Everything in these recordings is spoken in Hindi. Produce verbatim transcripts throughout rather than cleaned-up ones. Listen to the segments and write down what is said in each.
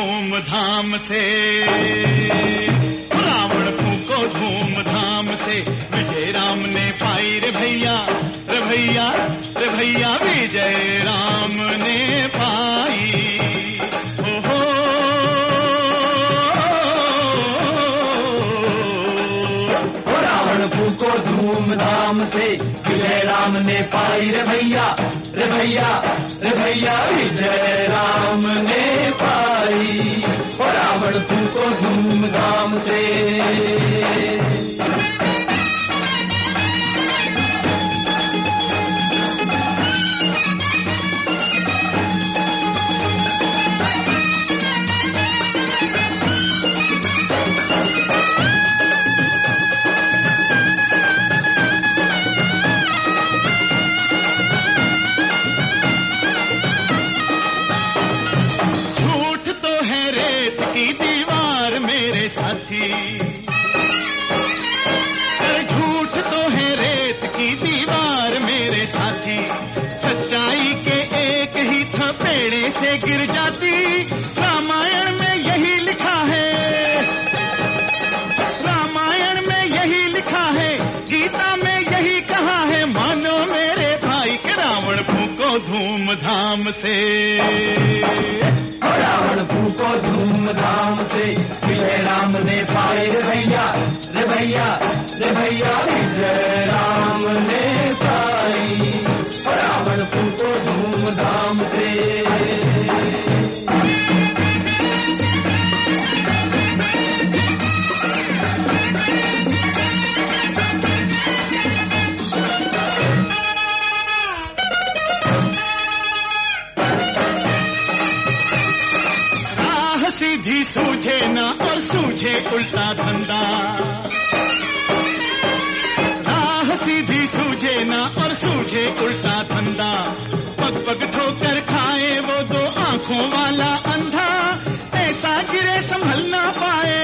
धूमधाम से, रावण फूको धूमधाम से, विजय राम ने पाई रे भैया, रे भैया, रे भैया विजय राम ने पाई। हो हो रावण फूको धूमधाम से, विजय राम ने पाई रे भैया, रे भैया, रे भैया विजय राम ने पाई। रावण फूको धूमधाम से। की दीवार मेरे साथी, झूठ तो है रेत की दीवार मेरे साथी, सच्चाई के एक ही थपेड़े से गिर जाती। रामायण में यही लिखा है, रामायण में यही लिखा है, गीता में यही कहा है, मानो मेरे भाई के रावण फूको धूमधाम से। रावण फूको धूमधाम से, विजय राम ने पाई रे भैया, रे भैया, रे भैया विजय राम ने पाई। रावण फूको धूमधाम से। सीधी सूझे ना और सूझे उल्टा धंधा, राह सीधी सूझे ना और सूझे उल्टा धंधा, पग पग ठोकर खाए वो दो आंखों वाला अंधा, ऐसा गिरे संभल ना पाए,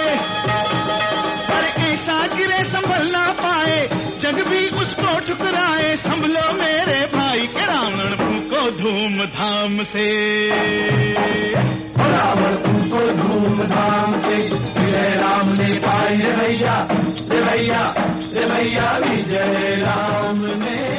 पर ऐसा गिरे संभल ना पाए, जग भी उसको ठुकराए। संभलो मेरे भाई के रावण फूको धूमधाम से। रावण फूको धूमधाम से, विजय राम ने पाई रे भैया, रे भैया, रे भैया विजय राम ने